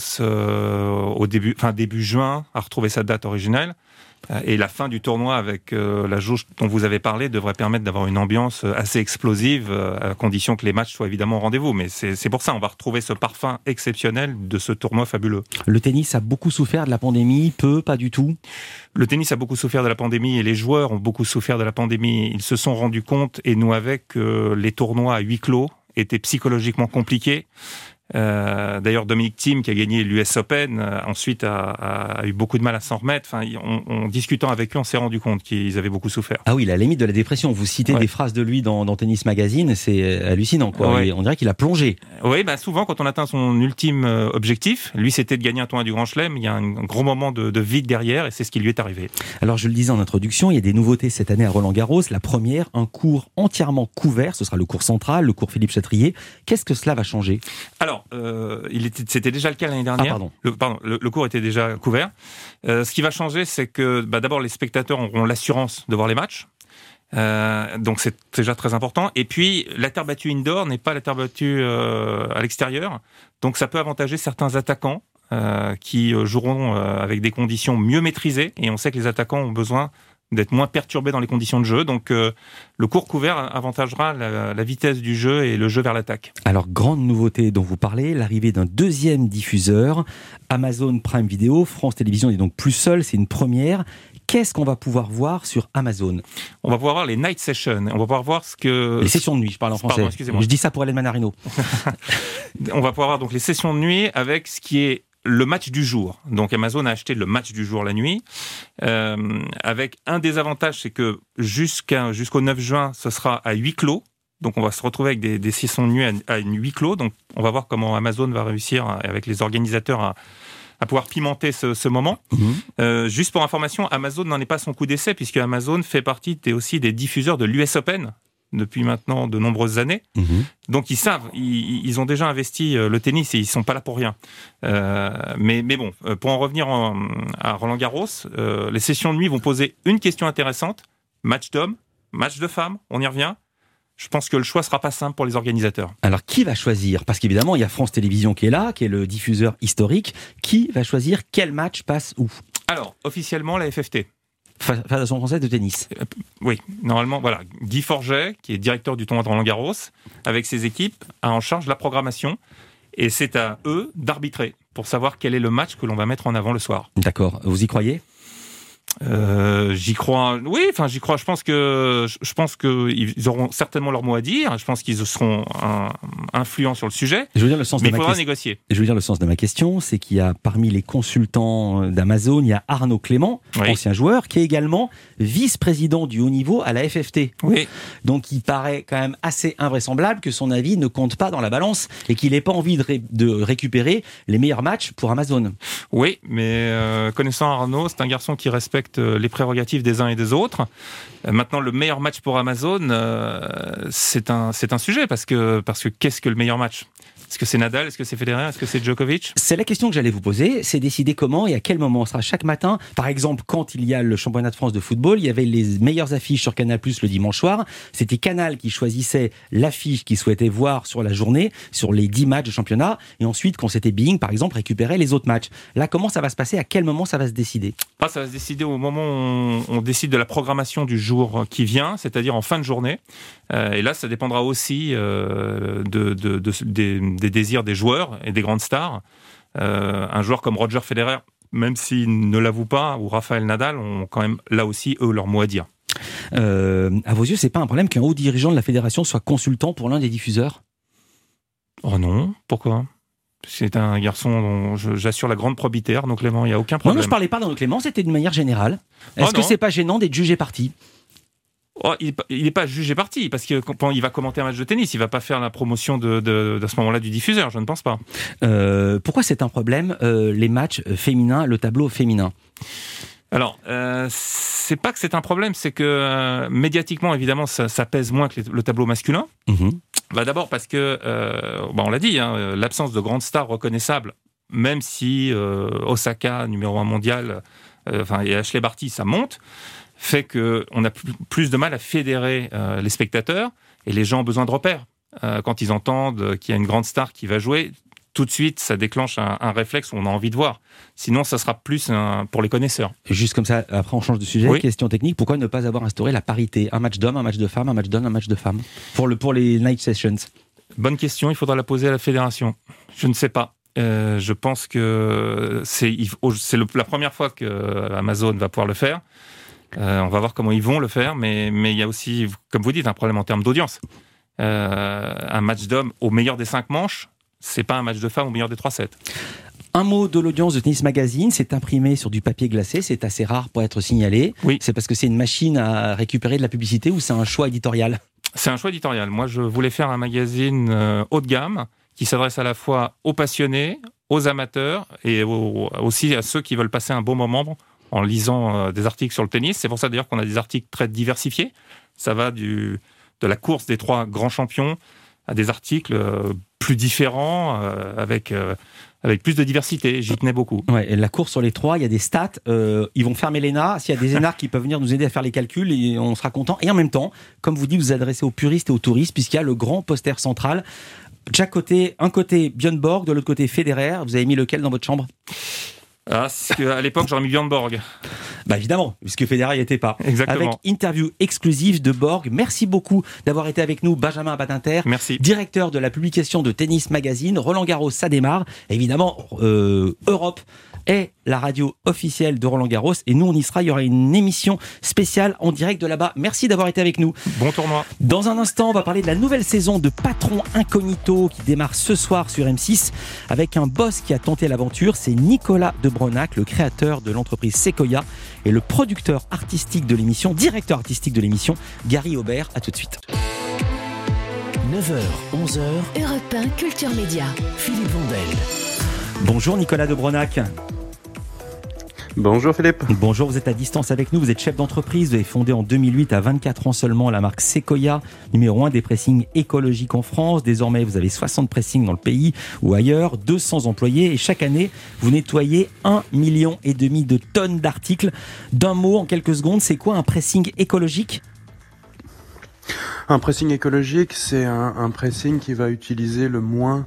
[SPEAKER 6] début juin, a retrouvé sa date originelle. Et la fin du tournoi avec la jauge dont vous avez parlé devrait permettre d'avoir une ambiance assez explosive, à condition que les matchs soient évidemment au rendez-vous. Mais c'est pour ça, on va retrouver ce parfum exceptionnel de ce tournoi fabuleux.
[SPEAKER 4] Le tennis a beaucoup souffert de la pandémie, pas du tout ?
[SPEAKER 6] Le tennis a beaucoup souffert de la pandémie et les joueurs ont beaucoup souffert de la pandémie. Ils se sont rendus compte, et nous avec, que les tournois à huis clos étaient psychologiquement compliqués. D'ailleurs, Dominic Thiem, qui a gagné l'US Open, ensuite a eu beaucoup de mal à s'en remettre. En discutant avec eux, on s'est rendu compte qu'ils avaient beaucoup souffert.
[SPEAKER 4] Ah oui, la limite de la dépression. Vous citez des phrases de lui dans Tennis Magazine, c'est hallucinant, quoi.
[SPEAKER 6] Ouais.
[SPEAKER 4] On dirait qu'il a plongé.
[SPEAKER 6] Oui, souvent, quand on atteint son ultime objectif, lui, c'était de gagner un tournoi du Grand Chelem. Il y a un gros moment de vide derrière, et c'est ce qui lui est arrivé.
[SPEAKER 4] Alors, je le disais en introduction, il y a des nouveautés cette année à Roland-Garros. La première, un cours entièrement couvert. Ce sera le cours central, le cours Philippe Chatrier. Qu'est-ce que cela va changer ?
[SPEAKER 6] Alors, c'était déjà le cas l'année dernière. Le cours était déjà couvert. Ce qui va changer, c'est que d'abord les spectateurs auront l'assurance de voir les matchs. Donc c'est déjà très important. Et puis la terre battue indoor n'est pas la terre battue à l'extérieur. Donc ça peut avantager certains attaquants qui joueront avec des conditions mieux maîtrisées. Et on sait que les attaquants ont besoin d'être moins perturbés dans les conditions de jeu. Donc le cours couvert avantagera la vitesse du jeu et le jeu vers l'attaque.
[SPEAKER 4] Alors, grande nouveauté dont vous parlez, l'arrivée d'un deuxième diffuseur, Amazon Prime Video. France Télévisions n'est donc plus seule, c'est une première. Qu'est-ce qu'on va pouvoir voir sur Amazon ?
[SPEAKER 6] On va pouvoir voir les night sessions. On va pouvoir voir ce que...
[SPEAKER 4] Les sessions de nuit, je parle en français.
[SPEAKER 6] Pardon, excusez-moi.
[SPEAKER 4] Je dis ça pour Hélène Manarino.
[SPEAKER 6] On va pouvoir voir donc les sessions de nuit avec ce qui est le match du jour. Donc Amazon a acheté le match du jour la nuit. Avec un des avantages, c'est que jusqu'au 9 juin, ce sera à huis clos. Donc on va se retrouver avec des sessions de nuit à huis clos. Donc on va voir comment Amazon va réussir avec les organisateurs à pouvoir pimenter ce moment. Juste pour information, Amazon n'en est pas son coup d'essai, puisque Amazon fait partie aussi des diffuseurs de l'US Open. depuis maintenant de nombreuses années. Donc ils savent, ils ont déjà investi le tennis et ils sont pas là pour rien. Mais bon, pour en revenir à Roland-Garros, les sessions de nuit vont poser une question intéressante. Match d'hommes, match de femmes, on y revient. Je pense que le choix sera pas simple pour les organisateurs.
[SPEAKER 4] Alors, qui va choisir ? Parce qu'évidemment, il y a France Télévisions qui est là, qui est le diffuseur historique. Qui va choisir quel match passe où ?
[SPEAKER 6] Alors, officiellement, la FFT.
[SPEAKER 4] Fédération française de tennis.
[SPEAKER 6] Oui, normalement, voilà. Guy Forget, qui est directeur du tournoi de Roland-Garros, avec ses équipes, a en charge la programmation. Et c'est à eux d'arbitrer pour savoir quel est le match que l'on va mettre en avant le soir.
[SPEAKER 4] D'accord. Vous y croyez ?
[SPEAKER 6] J'y crois. Oui, enfin, j'y crois. Je pense que ils auront certainement leur mot à dire. Je pense qu'ils seront influents sur le sujet.
[SPEAKER 4] Je veux dire le sens
[SPEAKER 6] mais
[SPEAKER 4] de
[SPEAKER 6] il
[SPEAKER 4] ma
[SPEAKER 6] faudra négocier.
[SPEAKER 4] Je veux dire le sens de ma question, c'est qu'il y a parmi les consultants d'Amazon, il y a Arnaud Clément, ancien joueur, qui est également vice-président du haut niveau à la FFT.
[SPEAKER 6] Oui.
[SPEAKER 4] Donc, il paraît quand même assez invraisemblable que son avis ne compte pas dans la balance et qu'il n'ait pas envie de récupérer les meilleurs matchs pour Amazon.
[SPEAKER 6] Oui, mais connaissant Arnaud, c'est un garçon qui respecte les prérogatives des uns et des autres. Maintenant, le meilleur match pour Amazon, c'est un sujet parce que qu'est-ce que le meilleur match ? Est-ce que c'est Nadal ? Est-ce que c'est Federer ? Est-ce que c'est Djokovic ?
[SPEAKER 4] C'est la question que j'allais vous poser. C'est décider comment et à quel moment. On sera chaque matin. Par exemple, quand il y a le championnat de France de football, il y avait les meilleures affiches sur Canal+ le dimanche soir. C'était Canal qui choisissait l'affiche qu'il souhaitait voir sur la journée, sur les 10 matchs de championnat. Et ensuite, quand c'était Being, par exemple, récupérait les autres matchs. Là, comment ça va se passer ? À quel moment ça va se décider ?
[SPEAKER 6] Ça va se décider au moment où on décide de la programmation du jour qui vient, c'est-à-dire en fin de journée. Et là, ça dépendra aussi des désirs des joueurs et des grandes stars. Un joueur comme Roger Federer, même s'il ne l'avoue pas, ou Rafael Nadal, ont quand même là aussi, eux, leur mot à dire.
[SPEAKER 4] À vos yeux, c'est pas un problème qu'un haut dirigeant de la fédération soit consultant pour l'un des diffuseurs ?
[SPEAKER 6] Oh non, pourquoi ? C'est un garçon dont j'assure la grande probité, Arnaud Clément, il n'y a aucun problème.
[SPEAKER 4] Non, je ne parlais pas d'Arnaud Clément, c'était d'une manière générale. Est-ce que c'est pas gênant d'être jugé parti ?
[SPEAKER 6] Il n'est pas jugé parti, parce que quand il va commenter un match de tennis, il ne va pas faire la promotion de ce moment-là du diffuseur, je ne pense pas.
[SPEAKER 4] Pourquoi c'est un problème, les matchs féminins, le tableau féminin ?
[SPEAKER 6] Alors, c'est pas que c'est un problème, c'est que médiatiquement, évidemment, ça pèse moins que le tableau masculin. D'abord parce que, on l'a dit, l'absence de grandes stars reconnaissables, même si Osaka, numéro 1 mondial, et Ashley Barty, ça monte, fait qu'on a plus de mal à fédérer les spectateurs, et les gens ont besoin de repères. Quand ils entendent qu'il y a une grande star qui va jouer, tout de suite, ça déclenche un réflexe où on a envie de voir. Sinon, ça sera plus pour les connaisseurs.
[SPEAKER 4] Juste comme ça, après on change de sujet.
[SPEAKER 6] Oui.
[SPEAKER 4] Question technique, pourquoi ne pas avoir instauré la parité ? Un match d'hommes, un match de femmes, un match d'hommes, un match de femmes pour les night sessions ?
[SPEAKER 6] Bonne question, il faudra la poser à la fédération. Je ne sais pas. Je pense que c'est la première fois que Amazon va pouvoir le faire. On va voir comment ils vont le faire, mais il y a aussi, comme vous dites, un problème en termes d'audience. Un match d'hommes au meilleur des 5 manches, c'est pas un match de femmes au meilleur des 3 sets.
[SPEAKER 4] Un mot de l'audience de Tennis Magazine, c'est imprimé sur du papier glacé, c'est assez rare pour être signalé.
[SPEAKER 6] Oui.
[SPEAKER 4] C'est parce que c'est une machine à récupérer de la publicité ou c'est un choix éditorial ?
[SPEAKER 6] C'est un choix éditorial. Moi, je voulais faire un magazine haut de gamme qui s'adresse à la fois aux passionnés, aux amateurs et aussi à ceux qui veulent passer un bon moment en lisant des articles sur le tennis. C'est pour ça d'ailleurs qu'on a des articles très diversifiés. Ça va de la course des 3 grands champions à des articles plus différents, avec plus de diversité. J'y tenais beaucoup.
[SPEAKER 4] Ouais, et la course sur les 3, il y a des stats. Ils vont fermer l'ENA. S'il y a des énarques qui peuvent venir nous aider à faire les calculs, et on sera content. Et en même temps, comme vous dites, vous vous adressez aux puristes et aux touristes, puisqu'il y a le grand poster central. De chaque côté, un côté Björn Borg, de l'autre côté Federer. Vous avez mis lequel dans votre chambre ?
[SPEAKER 6] À l'époque, j'aurais mis Björn Borg.
[SPEAKER 4] Évidemment, puisque Federer n'y était pas.
[SPEAKER 6] Exactement.
[SPEAKER 4] Avec interview exclusive de Borg. Merci beaucoup d'avoir été avec nous, Benjamin Badinter.
[SPEAKER 6] Merci.
[SPEAKER 4] Directeur de la publication de Tennis Magazine. Roland Garros, ça démarre. Évidemment, Europe est la radio officielle de Roland Garros. Et nous, on y sera. Il y aura une émission spéciale en direct de là-bas. Merci d'avoir été avec nous.
[SPEAKER 6] Bon tournoi.
[SPEAKER 4] Dans un instant, on va parler de la nouvelle saison de Patron Incognito qui démarre ce soir sur M6 avec un boss qui a tenté l'aventure. C'est Nicolas de Bronac, le créateur de l'entreprise Sequoia et le producteur artistique de l'émission, directeur artistique de l'émission, Gary Aubert. À tout de suite.
[SPEAKER 3] 9h, 11h,
[SPEAKER 2] Europe 1 Culture Média.
[SPEAKER 3] Philippe Vandel.
[SPEAKER 4] Bonjour Nicolas de Bronac.
[SPEAKER 10] Bonjour Philippe.
[SPEAKER 4] Bonjour, vous êtes à distance avec nous, vous êtes chef d'entreprise, vous avez fondé en 2008 à 24 ans seulement la marque Sequoia, numéro 1 des pressings écologiques en France. Désormais, vous avez 60 pressings dans le pays ou ailleurs, 200 employés et chaque année, vous nettoyez 1,5 million de tonnes d'articles. D'un mot, en quelques secondes, c'est quoi un pressing écologique ?
[SPEAKER 10] Un pressing écologique, c'est un pressing qui va utiliser le moins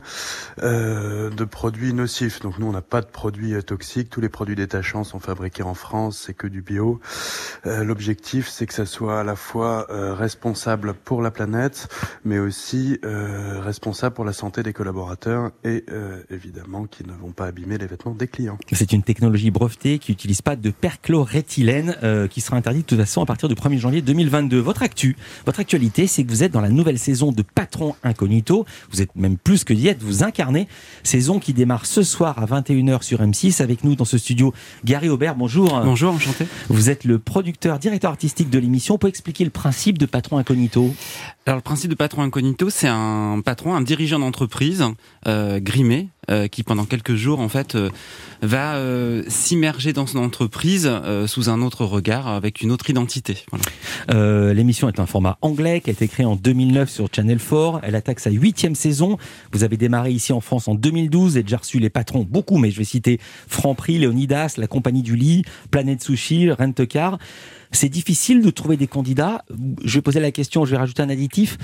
[SPEAKER 10] de produits nocifs. Donc nous, on n'a pas de produits toxiques. Tous les produits détachants sont fabriqués en France, c'est que du bio. L'objectif, c'est que ça soit à la fois responsable pour la planète, mais aussi responsable pour la santé des collaborateurs et évidemment qui ne vont pas abîmer les vêtements des clients.
[SPEAKER 4] C'est une technologie brevetée qui n'utilise pas de perchloréthylène, qui sera interdite de toute façon à partir du 1er janvier 2022. Votre actualité, c'est que vous êtes dans la nouvelle saison de Patron Incognito. Vous êtes même plus que d'y être, vous incarnez. Saison qui démarre ce soir à 21h sur M6. Avec nous dans ce studio, Gary Aubert, bonjour.
[SPEAKER 11] Bonjour, enchanté.
[SPEAKER 4] Vous êtes le producteur, directeur artistique de l'émission. Vous pouvez expliquer le principe de Patron Incognito ?
[SPEAKER 11] Alors le principe de Patron Incognito, c'est un dirigeant d'entreprise grimé, qui pendant quelques jours en fait va s'immerger dans son entreprise sous un autre regard, avec une autre identité. Voilà.
[SPEAKER 4] L'émission est un format anglais qui a été créé en 2009 sur Channel 4. Elle attaque sa 8e saison. Vous avez démarré ici en France en 2012 et déjà reçu les patrons, beaucoup, mais je vais citer Franprix, Léonidas, La Compagnie du Lit, Planète Sushi, Rent-A-Car. C'est difficile de trouver des candidats. Je vais poser la question, je vais rajouter un additif,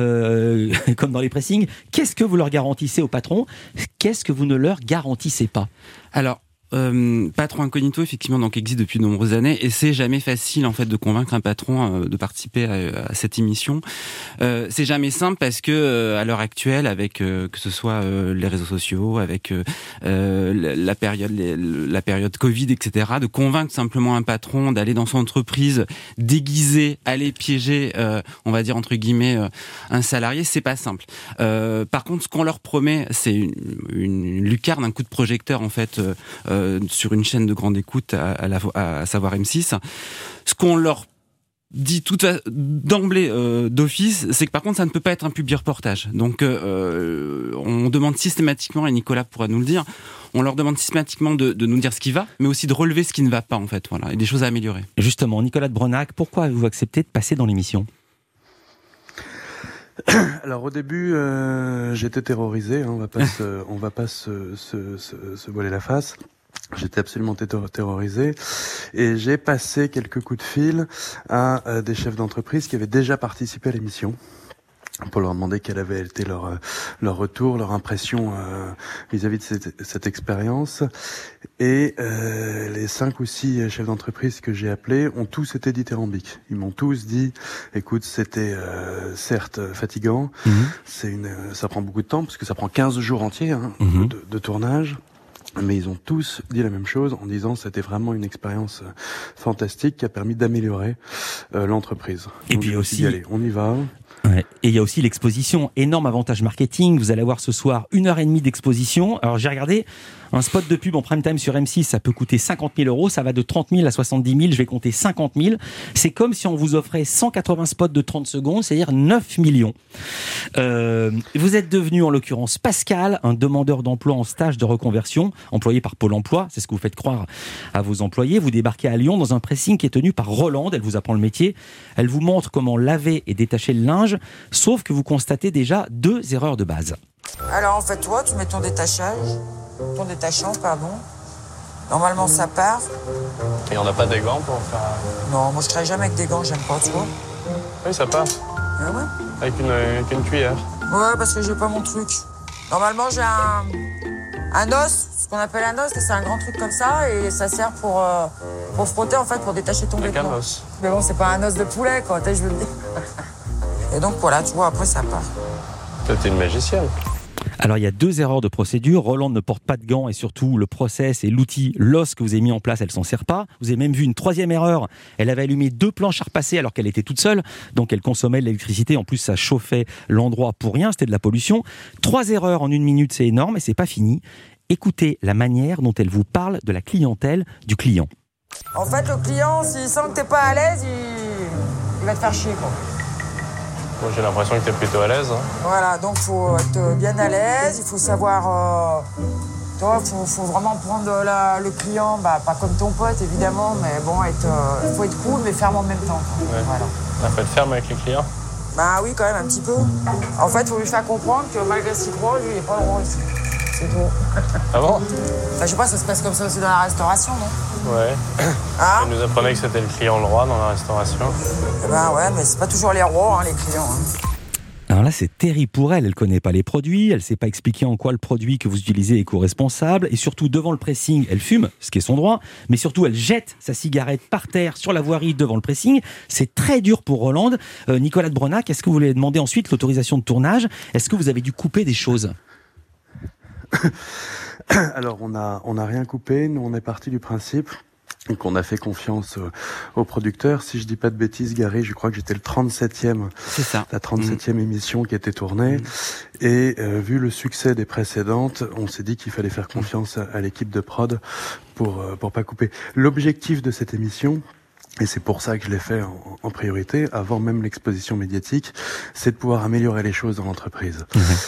[SPEAKER 4] comme dans les pressings. Qu'est-ce que vous leur garantissez aux patrons ? Qu'est-ce que vous ne leur garantissez pas ?
[SPEAKER 11] Alors, Patron Incognito, effectivement, donc existe depuis de nombreuses années, et c'est jamais facile en fait de convaincre un patron de participer à cette émission. C'est jamais simple parce que à l'heure actuelle, avec que ce soit les réseaux sociaux, avec la période Covid, etc., de convaincre simplement un patron d'aller dans son entreprise déguisé, aller piéger, on va dire entre guillemets, un salarié, c'est pas simple. Par contre, ce qu'on leur promet, c'est une lucarne, un coup de projecteur en fait. Sur une chaîne de grande écoute, à savoir M6. Ce qu'on leur dit d'emblée d'office, c'est que par contre ça ne peut pas être un public reportage. Donc on demande systématiquement, et Nicolas pourra nous le dire, on leur demande systématiquement de nous dire ce qui va, mais aussi de relever ce qui ne va pas en fait. Voilà, et des choses à améliorer.
[SPEAKER 4] Justement, Nicolas de Brenac, pourquoi avez-vous accepté de passer dans l'émission ?
[SPEAKER 10] Alors au début, j'étais terrorisé. On va pas se voiler la face. J'étais absolument terrorisé et j'ai passé quelques coups de fil à des chefs d'entreprise qui avaient déjà participé à l'émission pour leur demander quel avait été leur retour, leur impression vis-à-vis de cette expérience. Et les 5 ou 6 chefs d'entreprise que j'ai appelés ont tous été dithyrambiques. Ils m'ont tous dit, écoute, c'était certes fatigant, ça prend beaucoup de temps parce que ça prend 15 jours entiers de tournage. Mais ils ont tous dit la même chose en disant que c'était vraiment une expérience fantastique qui a permis d'améliorer l'entreprise.
[SPEAKER 4] Et
[SPEAKER 10] donc,
[SPEAKER 4] puis aussi,
[SPEAKER 10] allez, on y va.
[SPEAKER 4] Ouais. Et il y a aussi l'exposition, énorme avantage marketing. Vous allez avoir ce soir 1h30 d'exposition. Alors j'ai regardé un spot de pub en prime time sur M6, ça peut coûter 50 000 €, ça va de 30 000 à 70 000, je vais compter 50 000. C'est comme si on vous offrait 180 spots de 30 secondes, c'est-à-dire 9 millions. Vous êtes devenu en l'occurrence Pascal, un demandeur d'emploi en stage de reconversion, employé par Pôle emploi, c'est ce que vous faites croire à vos employés. Vous débarquez à Lyon dans un pressing qui est tenu par Rolande, elle vous apprend le métier, elle vous montre comment laver et détacher le linge, sauf que vous constatez déjà 2 erreurs de base.
[SPEAKER 12] Alors en fait, toi, tu mets ton détachant, Normalement, ça part.
[SPEAKER 9] Et on n'a pas des gants pour faire...
[SPEAKER 12] Non, moi je travaille jamais avec des gants, j'aime pas, tu vois.
[SPEAKER 9] Oui, ça passe.
[SPEAKER 12] Ah ouais.
[SPEAKER 9] Avec une cuillère.
[SPEAKER 12] Ouais, parce que j'ai pas mon truc. Normalement, j'ai un os, ce qu'on appelle un os, c'est un grand truc comme ça, et ça sert pour frotter, en fait, pour détacher ton vêtement.
[SPEAKER 9] Avec un os.
[SPEAKER 12] Mais bon, c'est pas un os de poulet, quoi, je veux le dire. Et donc voilà, tu vois, après ça part.
[SPEAKER 9] Toi, t'es une magicienne.
[SPEAKER 4] Alors il y a 2 erreurs de procédure. Rolande ne porte pas de gants et surtout le process et l'outil, l'os que vous avez mis en place, elle s'en sert pas. Vous avez même vu une 3e erreur. Elle avait allumé 2 planches à repasser alors qu'elle était toute seule. Donc elle consommait de l'électricité. En plus ça chauffait l'endroit pour rien. C'était de la pollution. 3 erreurs en 1 minute, c'est énorme et c'est pas fini. Écoutez la manière dont elle vous parle de la clientèle du client.
[SPEAKER 12] En fait, le client, s'il sent que t'es pas à l'aise, il va te faire chier, quoi.
[SPEAKER 9] Moi, j'ai l'impression que t'es plutôt à l'aise. Hein.
[SPEAKER 12] Voilà, donc il faut être bien à l'aise, il faut savoir... faut vraiment prendre le client, pas comme ton pote évidemment, mais bon, faut être cool mais ferme en même temps.
[SPEAKER 9] Ouais.
[SPEAKER 12] Voilà.
[SPEAKER 9] Faut être ferme avec les clients.
[SPEAKER 12] Bah oui, quand même, un petit peu. En fait, il faut lui faire comprendre que malgré ce qu'il croit, lui, il n'est pas drôle. C'est tout.
[SPEAKER 9] Ah bon?
[SPEAKER 12] Je sais pas, ça se passe comme ça aussi dans la restauration, non?
[SPEAKER 9] Ouais.
[SPEAKER 12] Ah?
[SPEAKER 9] Il nous apprenait que c'était le client le roi dans la restauration.
[SPEAKER 12] Eh ben ouais, mais c'est pas toujours les rois, les clients.
[SPEAKER 4] Alors là, c'est terrible pour elle. Elle connaît pas les produits, elle sait pas expliquer en quoi le produit que vous utilisez est co-responsable. Et surtout, devant le pressing, elle fume, ce qui est son droit. Mais surtout, elle jette sa cigarette par terre sur la voirie devant le pressing. C'est très dur pour Rolande. Nicolas de Bronac, est-ce que vous voulez demander ensuite l'autorisation de tournage? Est-ce que vous avez dû couper des choses?
[SPEAKER 10] Alors, on a rien coupé. Nous, on est parti du principe qu'on a fait confiance au producteur. Si je dis pas de bêtises, Gary, je crois que j'étais le 37e.
[SPEAKER 11] C'est ça.
[SPEAKER 10] La 37e émission qui était tournée. Et vu le succès des précédentes, on s'est dit qu'il fallait faire confiance à l'équipe de prod pour pas couper. L'objectif de cette émission, et c'est pour ça que je l'ai fait en priorité, avant même l'exposition médiatique, c'est de pouvoir améliorer les choses dans l'entreprise.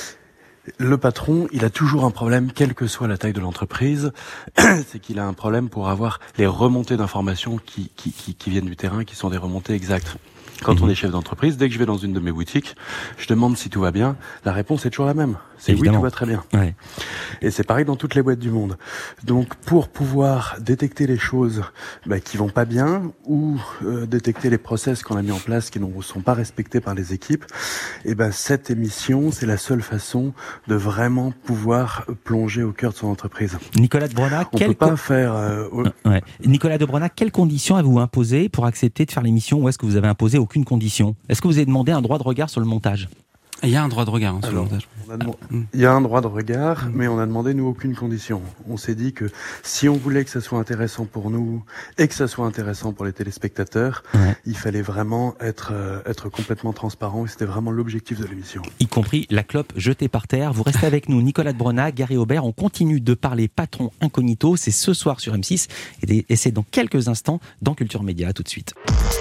[SPEAKER 10] Le patron, il a toujours un problème, quelle que soit la taille de l'entreprise, c'est qu'il a un problème pour avoir les remontées d'informations qui viennent du terrain, qui sont des remontées exactes. Quand on est chef d'entreprise, dès que je vais dans une de mes boutiques, je demande si tout va bien, la réponse est toujours la même. C'est évidemment. Oui, tout va très bien. Ouais. Et c'est pareil dans toutes les boîtes du monde. Donc, pour pouvoir détecter les choses qui vont pas bien ou détecter les process qu'on a mis en place qui ne sont pas respectés par les équipes, cette émission, c'est la seule façon de vraiment pouvoir plonger au cœur de son entreprise.
[SPEAKER 4] Nicolas de Bronac,
[SPEAKER 10] on peut pas faire.
[SPEAKER 4] Nicolas de Bronac, quelles conditions avez-vous imposées pour accepter de faire l'émission, ou est-ce que vous avez imposé aucune condition? Est-ce que vous avez demandé un droit de regard sur le montage?
[SPEAKER 11] Il y a un droit de regard sur le montage.
[SPEAKER 10] Il y a un droit de regard, mais on a demandé, nous, aucune condition. On s'est dit que si on voulait que ça soit intéressant pour nous et que ça soit intéressant pour les téléspectateurs, il fallait vraiment être complètement transparent, et c'était vraiment l'objectif de l'émission.
[SPEAKER 4] Y compris la clope jetée par terre. Vous restez avec nous, Nicolas de Bronac, Gary Aubert. On continue de parler patron incognito. C'est ce soir sur M6 et c'est dans quelques instants dans Culture Média. À tout de suite.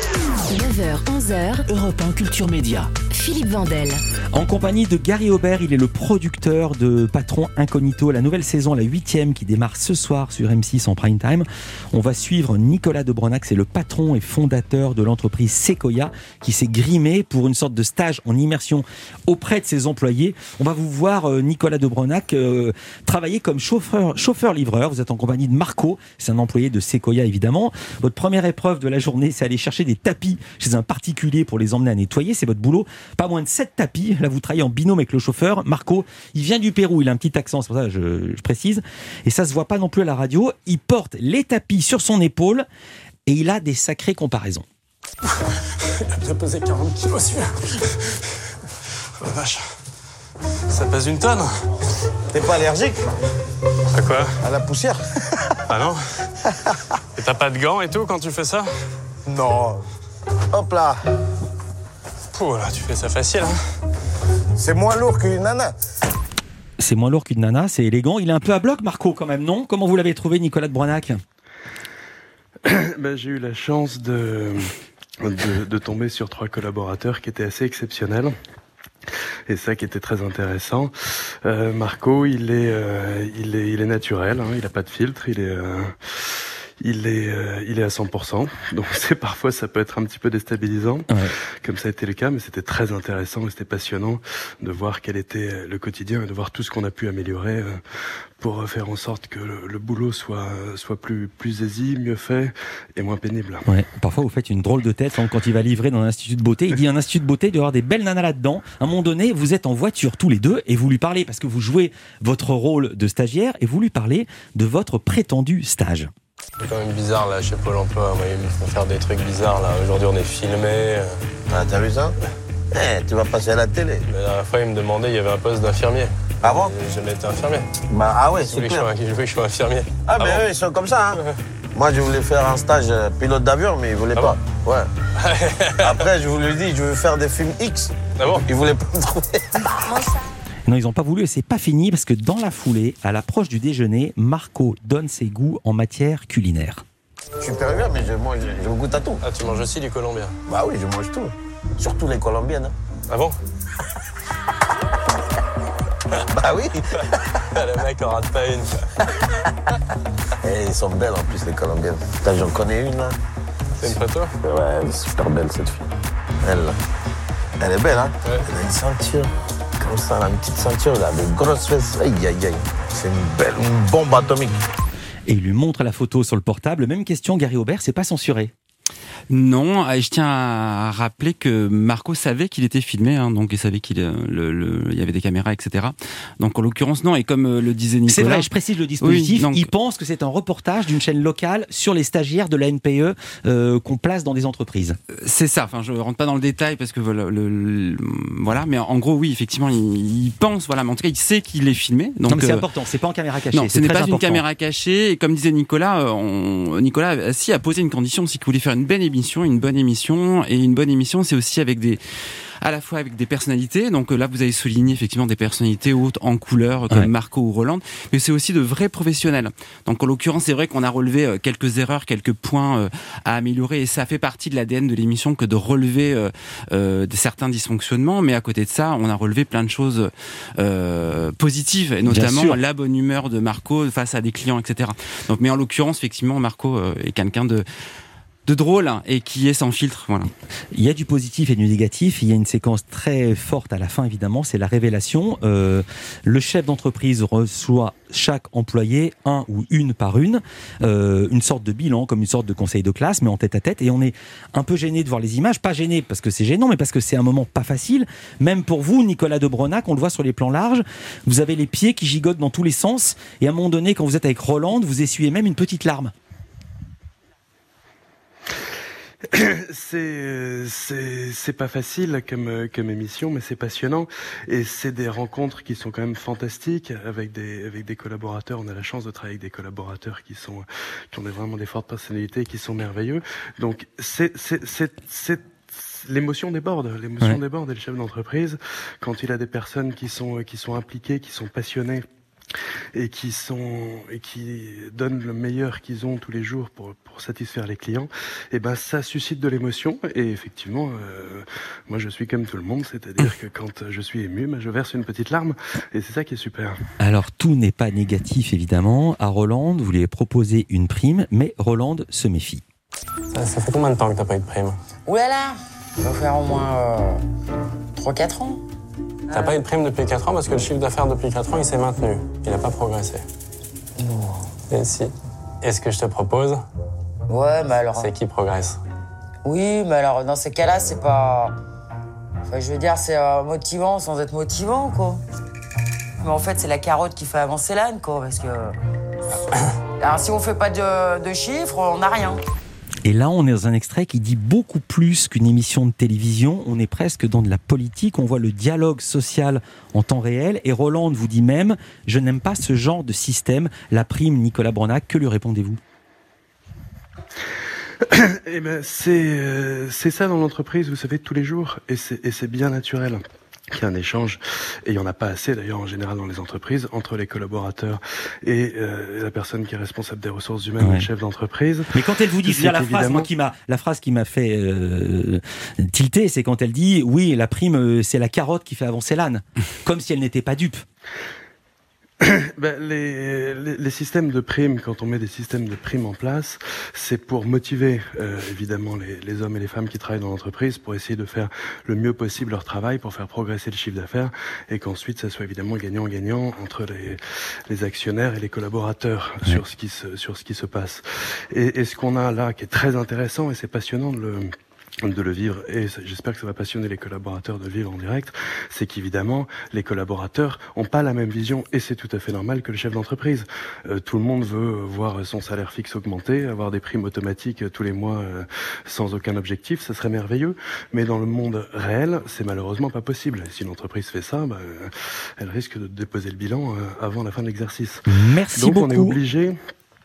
[SPEAKER 2] 9h, 11h,
[SPEAKER 3] Europe 1 Culture Média.
[SPEAKER 2] Philippe Vandel.
[SPEAKER 4] En compagnie de Gary Aubert, il est le producteur de Patron Incognito, la nouvelle saison, la 8e, qui démarre ce soir sur M6 en prime time. On va suivre Nicolas de Bronac, c'est le patron et fondateur de l'entreprise Sequoia, qui s'est grimé pour une sorte de stage en immersion auprès de ses employés. On va vous voir, Nicolas de Bronac, travailler comme chauffeur-livreur. Vous êtes en compagnie de Marco, c'est un employé de Sequoia évidemment. Votre première épreuve de la journée, c'est aller chercher des tapis chez un particulier pour les emmener à nettoyer. C'est votre boulot. Pas moins de 7 tapis. Là, vous travaillez en binôme avec le chauffeur. Marco, il vient du Pérou. Il a un petit accent, c'est pour ça que je précise. Et ça se voit pas non plus à la radio. Il porte les tapis sur son épaule et il a des sacrées comparaisons.
[SPEAKER 9] Il a bien pesé 40 kilos, celui-là. Oh la vache. Ça pèse une tonne.
[SPEAKER 7] T'es pas allergique?
[SPEAKER 9] À quoi?
[SPEAKER 7] À la poussière.
[SPEAKER 9] Ah non? Et t'as pas de gants et tout quand tu fais ça?
[SPEAKER 7] Non. Hop là.
[SPEAKER 9] Pouh, là, tu fais ça facile, hein?
[SPEAKER 7] C'est moins lourd qu'une nana.
[SPEAKER 4] C'est moins lourd qu'une nana, c'est élégant. Il est un peu à bloc, Marco, quand même, non? Comment vous l'avez trouvé, Nicolas de Bronac?
[SPEAKER 10] J'ai eu la chance de tomber sur 3 collaborateurs qui étaient assez exceptionnels. Et ça qui était très intéressant. Marco, il est naturel, hein, il a pas de filtre, il est à 100%. Donc parfois ça peut être un petit peu déstabilisant, comme ça a été le cas, mais c'était très intéressant et c'était passionnant de voir quel était le quotidien et de voir tout ce qu'on a pu améliorer pour faire en sorte que le boulot soit plus aisé, mieux fait et moins pénible.
[SPEAKER 4] Ouais, parfois vous faites une drôle de tête quand il va livrer dans un institut de beauté. Il dit un institut de beauté, il doit y avoir des belles nanas là-dedans. À un moment donné, vous êtes en voiture tous les deux et vous lui parlez, parce que vous jouez votre rôle de stagiaire, et vous lui parlez de votre prétendu stage.
[SPEAKER 9] C'est quand même bizarre là chez Pôle emploi. Moi, ils me font faire des trucs bizarres là. Aujourd'hui, on est filmé.
[SPEAKER 7] Ah, t'as vu ça? Tu vas passer à la télé.
[SPEAKER 9] La dernière fois, ils me demandaient, il y avait un poste d'infirmier.
[SPEAKER 7] Ah bon?
[SPEAKER 9] J'ai jamais été infirmier.
[SPEAKER 7] Ah ouais, c'est clair.
[SPEAKER 9] Je voulais que je sois infirmier.
[SPEAKER 7] Ah, mais eux, ils sont comme ça, hein. Moi, je voulais faire un stage pilote d'avion, mais ils voulaient pas. Bon? Ouais. Après, je vous l'ai dit, je veux faire des films X.
[SPEAKER 9] Ah bon?
[SPEAKER 7] Ils voulaient pas me trouver.
[SPEAKER 4] Non, ils n'ont pas voulu et c'est pas fini parce que dans la foulée, à l'approche du déjeuner, Marco donne ses goûts en matière culinaire.
[SPEAKER 7] Je suis péruvien, mais je goûte à tout.
[SPEAKER 9] Ah, tu manges aussi du colombien?
[SPEAKER 7] Bah oui, je mange tout. Surtout les colombiennes.
[SPEAKER 9] Ah bon?
[SPEAKER 7] Bah oui.
[SPEAKER 9] Le mec en rate pas une.
[SPEAKER 7] Et ils sont belles en plus, les Colombiennes. Putain, j'en connais une là.
[SPEAKER 9] C'est une photo?
[SPEAKER 7] Ouais, elle est super belle cette fille. Elle est belle, hein?
[SPEAKER 9] Ouais.
[SPEAKER 7] Elle a une ceinture. Comme ça, elle a une petite ceinture, elle a de grosses fesses. Aïe, aïe, aïe. C'est une bombe atomique.
[SPEAKER 4] Et il lui montre la photo sur le portable. Même question, Gary Aubert, c'est pas censuré.
[SPEAKER 11] Non, et je tiens à rappeler que Marco savait qu'il était filmé, hein, donc il savait qu'il il y avait des caméras, etc. Donc en l'occurrence non, et comme le disait Nicolas,
[SPEAKER 4] c'est vrai, je précise le dispositif.
[SPEAKER 11] Oui, donc,
[SPEAKER 4] il pense que c'est un reportage d'une chaîne locale sur les stagiaires de la NPE qu'on place dans des entreprises.
[SPEAKER 11] C'est ça. Enfin, je rentre pas dans le détail parce que voilà, mais en gros, oui, effectivement, il pense, voilà, mais en tout cas, il sait qu'il est filmé. Donc,
[SPEAKER 4] non, mais c'est important. C'est pas en caméra cachée.
[SPEAKER 11] Non, ce n'est pas
[SPEAKER 4] important.
[SPEAKER 11] une caméra cachée. Et comme disait Nicolas, Nicolas a posé une condition, c'est qu'il voulait faire une bonne émission, et une bonne émission, c'est aussi à la fois avec des personnalités. Donc là, vous avez souligné effectivement des personnalités hautes en couleur comme Marco ou Roland, mais c'est aussi de vrais professionnels. Donc en l'occurrence, c'est vrai qu'on a relevé quelques erreurs, quelques points à améliorer, et ça fait partie de l'ADN de l'émission que de relever certains dysfonctionnements. Mais à côté de ça, on a relevé plein de choses positives, et notamment la bonne humeur de Marco face à des clients, etc. Donc, mais en l'occurrence, effectivement, Marco est quelqu'un de drôle et qui est sans filtre, voilà.
[SPEAKER 4] Il y a du positif et du négatif. Il y a une séquence très forte à la fin, évidemment, c'est la révélation. Le chef d'entreprise reçoit chaque employé, un ou une par une sorte de bilan, comme une sorte de conseil de classe, mais en tête à tête. Et on est un peu gêné de voir les images, pas gêné parce que c'est gênant, mais parce que c'est un moment pas facile. Même pour vous, Nicolas de Bronac, on le voit sur les plans larges, vous avez les pieds qui gigotent dans tous les sens. Et à un moment donné, quand vous êtes avec Roland, vous essuyez même une petite larme.
[SPEAKER 10] C'est pas facile comme émission, mais c'est passionnant, et c'est des rencontres qui sont quand même fantastiques avec des collaborateurs. On a la chance de travailler avec des collaborateurs qui ont vraiment des fortes personnalités, qui sont merveilleux. Donc l'émotion déborde, déborde, et le chef d'entreprise, quand il a des personnes qui sont impliquées, qui sont passionnées, et qui donnent le meilleur qu'ils ont tous les jours pour satisfaire les clients, et ben ça suscite de l'émotion. Et effectivement, moi je suis comme tout le monde, c'est-à-dire que quand je suis ému, je verse une petite larme, et c'est ça qui est super.
[SPEAKER 4] Alors tout n'est pas négatif évidemment. À Roland, vous lui avez proposé une prime, mais Roland se méfie.
[SPEAKER 9] Ça fait combien de temps que t'as pas eu de prime?
[SPEAKER 12] Oulala, ça va faire au moins 3-4 ans.
[SPEAKER 9] T'as pas eu de prime depuis 4 ans parce que le chiffre d'affaires depuis 4 ans, il s'est maintenu. Il n'a pas progressé. Non. Et si. Et ce que je te propose,
[SPEAKER 12] ouais, mais alors...
[SPEAKER 9] c'est qu'il progresse.
[SPEAKER 12] Oui, mais alors dans ces cas-là, c'est pas... Enfin, je veux dire, c'est motivant sans être motivant, quoi. Mais en fait, c'est la carotte qui fait avancer l'âne, quoi, parce que... Alors si on fait pas de chiffres, on n'a rien.
[SPEAKER 4] Et là, on est dans un extrait qui dit beaucoup plus qu'une émission de télévision. On est presque dans de la politique. On voit le dialogue social en temps réel. Et Roland vous dit même « Je n'aime pas ce genre de système. La prime, Nicolas Bronac, que lui répondez-vous » ?
[SPEAKER 10] Eh ben, c'est ça dans l'entreprise, vous savez, tous les jours. Et c'est bien naturel qu'il y a un échange, et il n'y en a pas assez d'ailleurs en général dans les entreprises, entre les collaborateurs et la personne qui est responsable des ressources humaines, le chef d'entreprise.
[SPEAKER 4] Mais quand elle vous dit, la phrase qui m'a fait tilter, c'est quand elle dit oui, la prime, c'est la carotte qui fait avancer l'âne, comme si elle n'était pas dupe.
[SPEAKER 10] Ben, les systèmes de primes, quand on met des systèmes de primes en place, c'est pour motiver évidemment les hommes et les femmes qui travaillent dans l'entreprise, pour essayer de faire le mieux possible leur travail, pour faire progresser le chiffre d'affaires, et qu'ensuite ça soit évidemment gagnant-gagnant entre les actionnaires et les collaborateurs sur ce qui se passe. Et ce qu'on a là, qui est très intéressant, et c'est passionnant de le vivre, et j'espère que ça va passionner les collaborateurs de le vivre en direct, c'est qu'évidemment les collaborateurs ont pas la même vision, et c'est tout à fait normal, que le chef d'entreprise. Tout le monde veut voir son salaire fixe augmenter, avoir des primes automatiques tous les mois sans aucun objectif, ça serait merveilleux, mais dans le monde réel, c'est malheureusement pas possible. Et si l'entreprise fait ça, elle risque de déposer le bilan avant la fin de l'exercice.
[SPEAKER 4] Merci
[SPEAKER 10] Donc
[SPEAKER 4] beaucoup.
[SPEAKER 10] On est obligé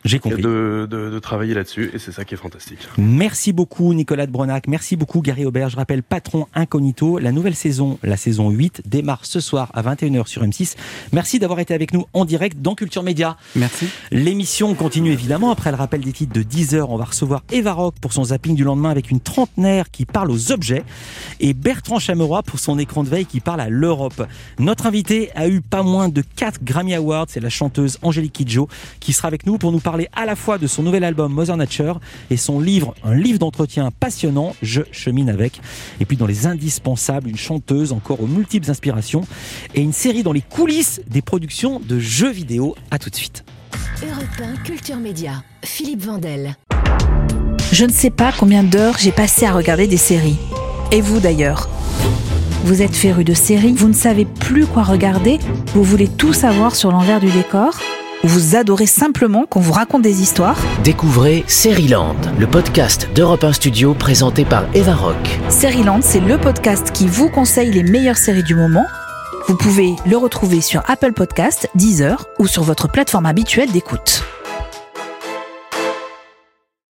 [SPEAKER 4] J'ai compris.
[SPEAKER 10] de travailler là-dessus, et c'est ça qui est fantastique.
[SPEAKER 4] Merci beaucoup Nicolas de Bronac, merci beaucoup Gary Aubert. Je rappelle Patron Incognito, la nouvelle saison, la saison 8, démarre ce soir à 21h sur M6. Merci d'avoir été avec nous en direct dans Culture Média.
[SPEAKER 11] Merci.
[SPEAKER 4] L'émission continue évidemment, après le rappel des titres de 10h, on va recevoir Eva Rock pour son zapping du lendemain avec une trentenaire qui parle aux objets, et Bertrand Chameroy pour son écran de veille qui parle à l'Europe. Notre invité a eu pas moins de 4 Grammy Awards, c'est la chanteuse Angélique Kidjo qui sera avec nous pour nous parler à la fois de son nouvel album Mother Nature et son livre, un livre d'entretien passionnant, Je chemine avec. Et puis dans les indispensables, une chanteuse encore aux multiples inspirations et une série dans les coulisses des productions de jeux vidéo. À tout de suite.
[SPEAKER 2] Europe 1 Culture Média, Philippe Vandel.
[SPEAKER 13] Je ne sais pas combien d'heures j'ai passé à regarder des séries. Et vous d'ailleurs ? Vous êtes féru de séries, vous ne savez plus quoi regarder, vous voulez tout savoir sur l'envers du décor ? Ou vous adorez simplement qu'on vous raconte des histoires ?
[SPEAKER 3] Découvrez Seriland, le podcast d'Europe 1 Studio présenté par Eva Rock.
[SPEAKER 13] Seriland, c'est le podcast qui vous conseille les meilleures séries du moment. Vous pouvez le retrouver sur Apple Podcasts, Deezer ou sur votre plateforme habituelle d'écoute.